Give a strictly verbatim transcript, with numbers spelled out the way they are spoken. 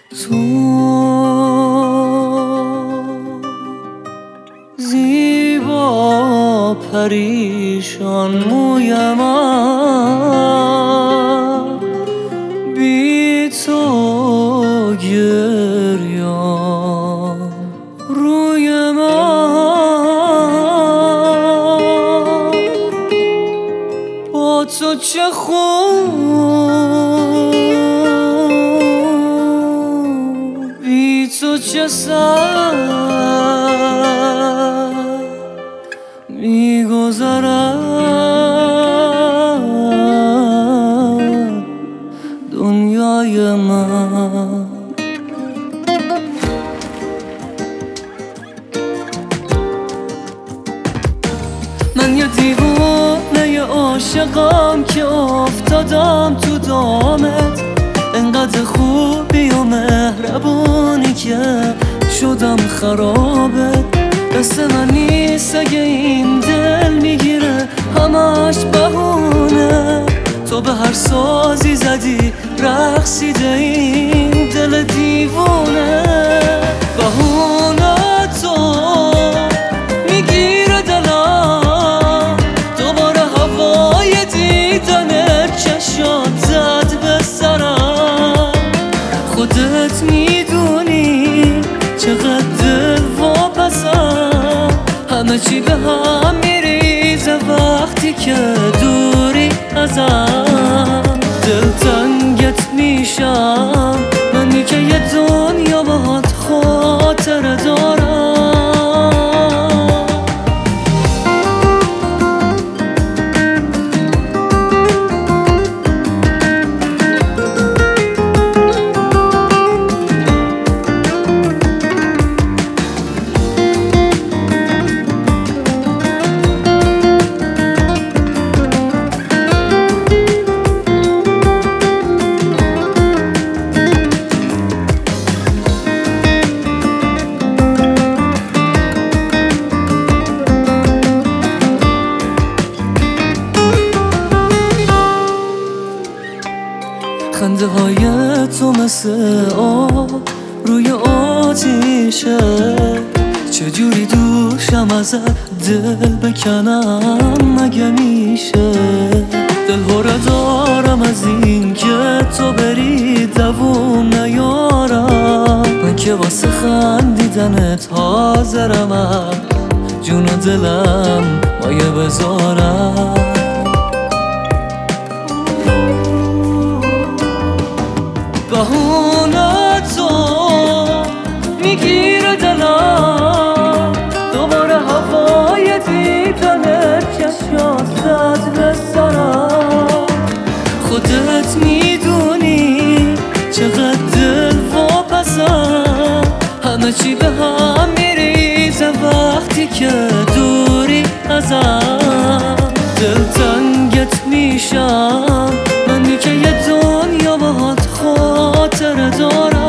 تو زیبا پریشان موی من، بی تو گریان روی من. با تو چه خوب، بی تو چه سر میگذرد دنیای من. من یه دیوانه عاشقم که افتادم تو دامت، انقدر خوبی و مهربونی که شدم خرابت. دست من نیست اگه این دل میگیره همش بهونه، تو به هر سازی زدی رقصیده این دل دیوونه. بهونه تو میگیره دلم، دوباره هوای دیدن چشات زد به سرم. خودت میدونی چقدر دل واپسم، همه چی به هم میریزه وقتی که دوری ازم. دلتنگت میشم منی که یه دنیا باهات خاطره دارم. خنده های تو مثل آب روی آتیشه، چجوری دوشم ازت دل بکنم مگه میشه؟ دل هره دارم از این که تو بری دووم نیارم. من که واسه خندیدنت حاضرم جون و دلم مایه بذارم. بهونه تو میگیره دلم، دوباره هوای دیدن چشات زد به سرم. خودت میدونی چقدر دل واپسم، همه چی به هم میریزه وقتی که دوری ازم. دلتنگت میشم منی که یه دنیا باهات خاطره دارم.